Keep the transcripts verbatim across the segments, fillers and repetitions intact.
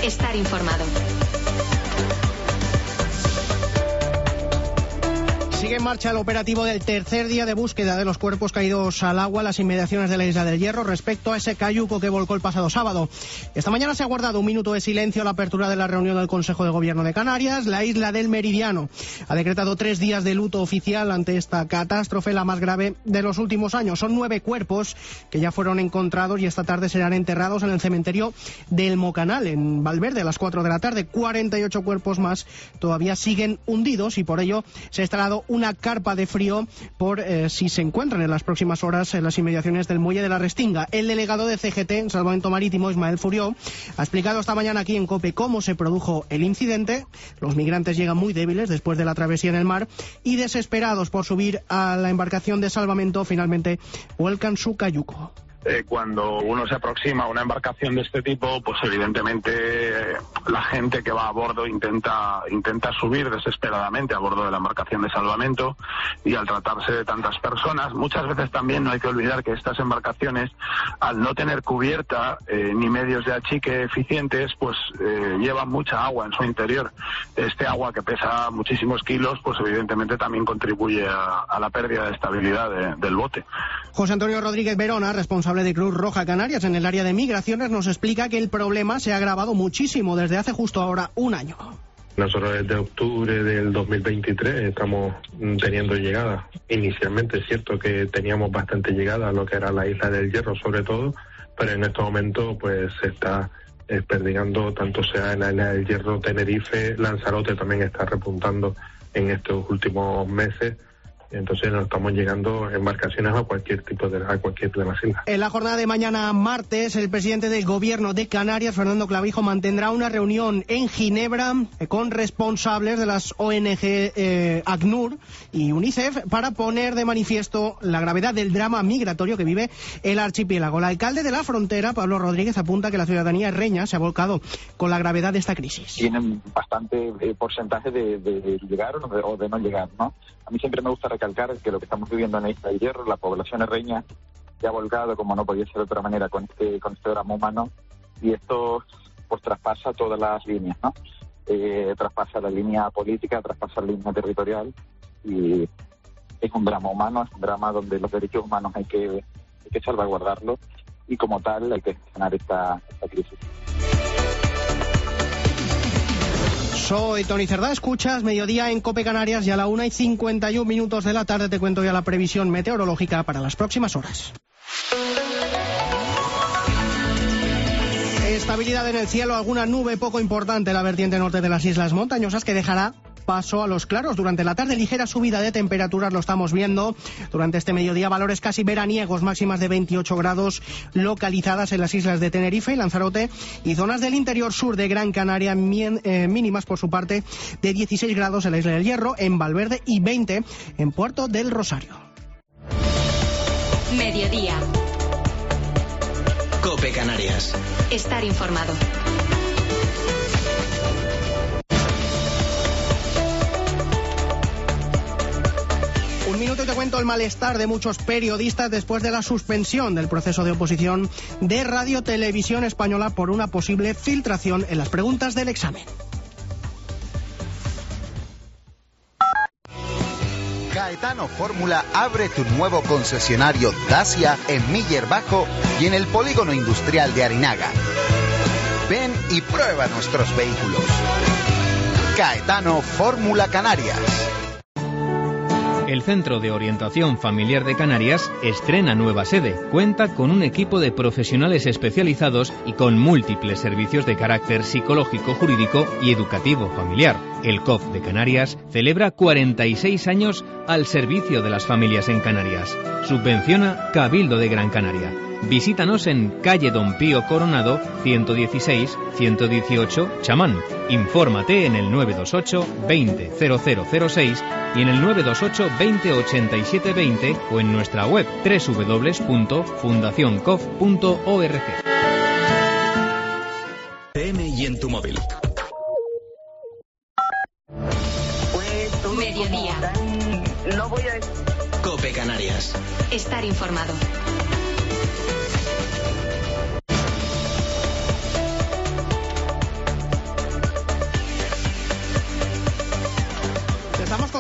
Estar informado. Sigue en marcha el operativo del tercer día de búsqueda de los cuerpos caídos al agua en las inmediaciones de la Isla del Hierro respecto a ese cayuco que volcó el pasado sábado. Esta mañana se ha guardado un minuto de silencio a la apertura de la reunión del Consejo de Gobierno de Canarias. La isla del Meridiano ha decretado tres días de luto oficial ante esta catástrofe, la más grave de los últimos años. Son nueve cuerpos que ya fueron encontrados y esta tarde serán enterrados en el cementerio del Mocanal, en Valverde, a las cuatro de la tarde. cuarenta y ocho cuerpos más todavía siguen hundidos y por ello se ha instalado una carpa de frío por eh, si se encuentran en las próximas horas en las inmediaciones del muelle de la Restinga. El delegado de C G T en Salvamento Marítimo, Ismael Furió, ha explicado esta mañana aquí en COPE cómo se produjo el incidente. Los migrantes llegan muy débiles después de la travesía en el mar y desesperados por subir a la embarcación de salvamento, finalmente vuelcan su cayuco. Eh, cuando uno se aproxima a una embarcación de este tipo, pues evidentemente eh, la gente que va a bordo intenta intenta subir desesperadamente a bordo de la embarcación de salvamento, y al tratarse de tantas personas, muchas veces también no hay que olvidar que estas embarcaciones, al no tener cubierta eh, ni medios de achique eficientes, pues eh, llevan mucha agua en su interior. Este agua, que pesa muchísimos kilos, pues evidentemente también contribuye a, a la pérdida de estabilidad de, del bote. José Antonio Rodríguez Verona, responsable de Cruz Roja Canarias en el área de migraciones, nos explica que el problema se ha agravado muchísimo desde hace justo ahora un año. Nosotros desde octubre del dos mil veintitrés estamos teniendo llegadas. Inicialmente es cierto que teníamos bastante llegada a lo que era la Isla del Hierro sobre todo, pero en estos momentos pues se está desperdigando, tanto sea en la Isla del Hierro, Tenerife, Lanzarote también está repuntando en estos últimos meses. Entonces nos estamos llegando embarcaciones a cualquier tipo de a cualquier de las islas. En la jornada de mañana martes, el presidente del Gobierno de Canarias, Fernando Clavijo, mantendrá una reunión en Ginebra con responsables de las O N G eh, ACNUR y UNICEF para poner de manifiesto la gravedad del drama migratorio que vive el archipiélago. El alcalde de la frontera, Pablo Rodríguez, apunta que la ciudadanía herreña se ha volcado con la gravedad de esta crisis. Tienen bastante eh, porcentaje de, de, de llegar o de, o de no llegar, ¿no? A mí siempre me gusta recalcar que lo que estamos viviendo en la Isla del Hierro, la población herreña se ha volcado, como no podía ser de otra manera, con este con este drama humano, y esto pues traspasa todas las líneas, ¿no? Eh, traspasa la línea política, traspasa la línea territorial, y es un drama humano, es un drama donde los derechos humanos hay que, hay que salvaguardarlos, y como tal hay que gestionar esta, esta crisis. Soy Tony Cerdá, escuchas Mediodía en COPE Canarias, y a la una y cincuenta y un minutos de la tarde te cuento ya la previsión meteorológica para las próximas horas. Estabilidad en el cielo, alguna nube poco importante en la vertiente norte de las islas montañosas que dejará paso a los claros. Durante la tarde, ligera subida de temperaturas, lo estamos viendo. Durante este mediodía, valores casi veraniegos, máximas de veintiocho grados localizadas en las islas de Tenerife y Lanzarote, y zonas del interior sur de Gran Canaria, mien, eh, mínimas por su parte de dieciséis grados en la Isla del Hierro, en Valverde, y veinte en Puerto del Rosario. Mediodía. COPE Canarias. Estar informado. Un minuto y te cuento el malestar de muchos periodistas después de la suspensión del proceso de oposición de Radio Televisión Española por una posible filtración en las preguntas del examen. Caetano Fórmula abre tu nuevo concesionario Dacia en Miller Bajo y en el polígono industrial de Arinaga. Ven y prueba nuestros vehículos. Caetano Fórmula Canarias. El Centro de Orientación Familiar de Canarias estrena nueva sede. Cuenta con un equipo de profesionales especializados y con múltiples servicios de carácter psicológico, jurídico y educativo familiar. El C O F de Canarias celebra cuarenta y seis años al servicio de las familias en Canarias. Subvenciona Cabildo de Gran Canaria. Visítanos en calle Don Pío Coronado, ciento dieciséis, ciento dieciocho, Chamán. Infórmate en el nueve dos ocho, veinte, cero cero cero seis y en el nueve dos ocho, veinte, ochenta y siete veinte o en nuestra web doble u doble u doble u punto fundación cof punto org. P M y en tu móvil. Mediodía. No voy a... COPE Canarias. Estar informado.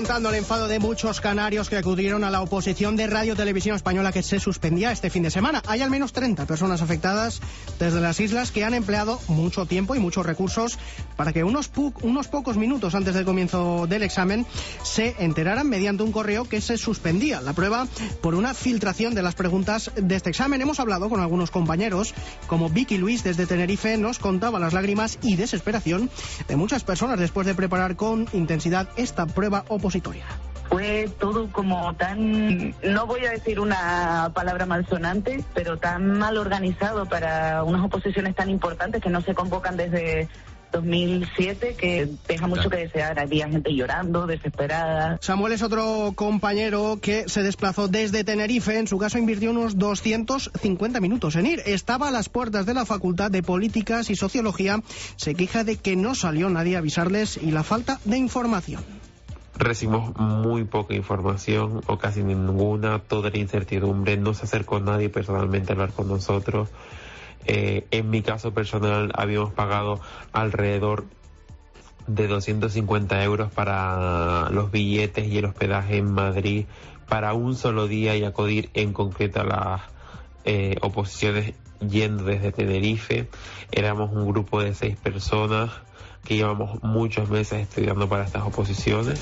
montando el enfado de muchos canarios que acudieron a la oposición de Radio Televisión Española que se suspendía este fin de semana. Hay al menos treinta personas afectadas desde las islas que han empleado mucho tiempo y muchos recursos para que unos, pu- unos pocos minutos antes del comienzo del examen se enteraran mediante un correo que se suspendía la prueba por una filtración de las preguntas de este examen. Hemos hablado con algunos compañeros, como Vicky Luis desde Tenerife nos contaba las lágrimas y desesperación de muchas personas después de preparar con intensidad esta prueba opositoria. Fue todo como tan, no voy a decir una palabra malsonante, pero tan mal organizado para unas oposiciones tan importantes que no se convocan desde dos mil siete, que deja mucho que desear. Había gente llorando, desesperada. Samuel es otro compañero que se desplazó desde Tenerife. En su caso invirtió unos doscientos cincuenta minutos en ir. Estaba a las puertas de la Facultad de Políticas y Sociología. Se queja de que no salió nadie a avisarles y la falta de información. Recibimos muy poca información o casi ninguna, toda la incertidumbre, no se acercó nadie personalmente a hablar con nosotros. Eh, en mi caso personal habíamos pagado alrededor de doscientos cincuenta euros para los billetes y el hospedaje en Madrid para un solo día y acudir en concreto a las eh, oposiciones yendo desde Tenerife. Éramos un grupo de seis personas que llevamos muchos meses estudiando para estas oposiciones.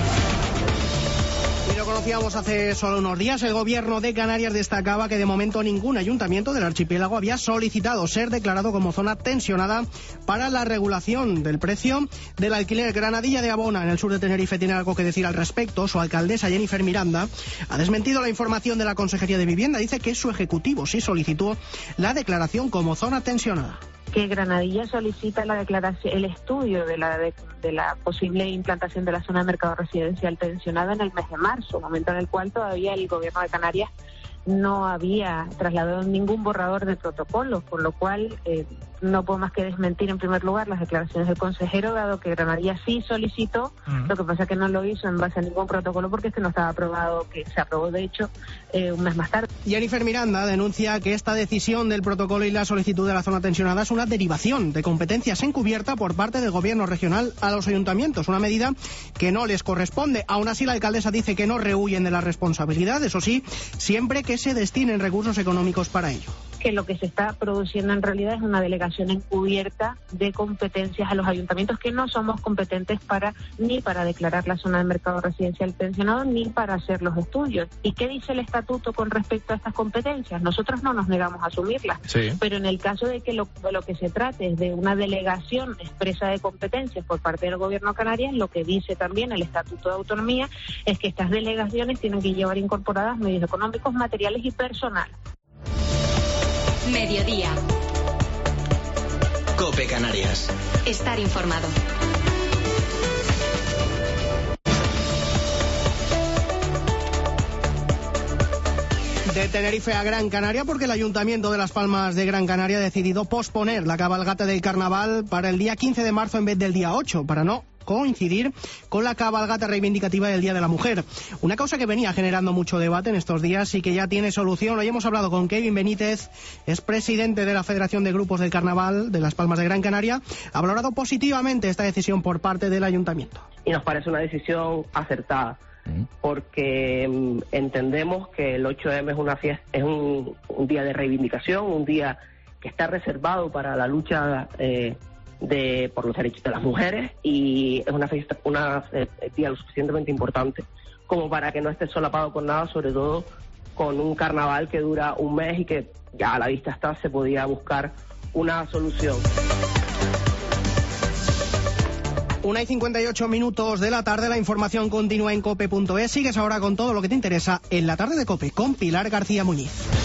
Y lo conocíamos hace solo unos días. El gobierno de Canarias destacaba que de momento ningún ayuntamiento del archipiélago había solicitado ser declarado como zona tensionada para la regulación del precio del alquiler. Granadilla de Abona, en el sur de Tenerife, tiene algo que decir al respecto. Su alcaldesa, Jennifer Miranda, ha desmentido la información de la Consejería de Vivienda. Dice que su ejecutivo sí solicitó la declaración como zona tensionada. Que Granadilla solicita la declaración, el estudio de la de, de la posible implantación de la zona de mercado residencial tensionada en el mes de marzo, momento en el cual todavía el gobierno de Canarias no había trasladado ningún borrador de protocolo, por lo cual eh, no puedo más que desmentir en primer lugar las declaraciones del consejero, dado que Granadilla sí solicitó, uh-huh. Lo que pasa es que no lo hizo en base a ningún protocolo porque este no estaba aprobado, que se aprobó de hecho eh, un mes más tarde. Jennifer Miranda denuncia que esta decisión del protocolo y la solicitud de la zona tensionada es una derivación de competencias encubierta por parte del gobierno regional a los ayuntamientos, una medida que no les corresponde. Aún así, la alcaldesa dice que no rehuyen de la responsabilidad, eso sí, siempre que se destinen recursos económicos para ello. Que lo que se está produciendo en realidad es una delegación encubierta de competencias a los ayuntamientos, que no somos competentes para ni para declarar la zona de mercado residencial tensionado ni para hacer los estudios. ¿Y qué dice el estatuto con respecto a estas competencias? Nosotros no nos negamos a asumirlas, sí. Pero en el caso de que lo, de lo que se trate es de una delegación expresa de competencias por parte del gobierno de Canarias, lo que dice también el estatuto de autonomía es que estas delegaciones tienen que llevar incorporadas medios económicos, materiales y personal. Mediodía. COPE Canarias. Estar informado. De Tenerife a Gran Canaria, porque el Ayuntamiento de Las Palmas de Gran Canaria ha decidido posponer la cabalgata del carnaval para el día quince de marzo en vez del día ocho, para no coincidir con la cabalgata reivindicativa del Día de la Mujer. Una causa que venía generando mucho debate en estos días y que ya tiene solución. Hoy hemos hablado con Kevin Benítez, es presidente de la Federación de Grupos del Carnaval de Las Palmas de Gran Canaria. Ha valorado positivamente esta decisión por parte del Ayuntamiento. Y nos parece una decisión acertada, porque um, entendemos que el ocho eme es una fiesta, es un, un día de reivindicación, un día que está reservado para la lucha eh, de por los derechos de las mujeres, y es una fiesta, una eh, día lo suficientemente importante como para que no esté solapado con nada, sobre todo con un carnaval que dura un mes y que ya a la vista está, se podía buscar una solución. Una y cincuenta y ocho minutos de la tarde, la información continúa en cope punto es. Sigues ahora con todo lo que te interesa en la tarde de COPE con Pilar García Muñiz.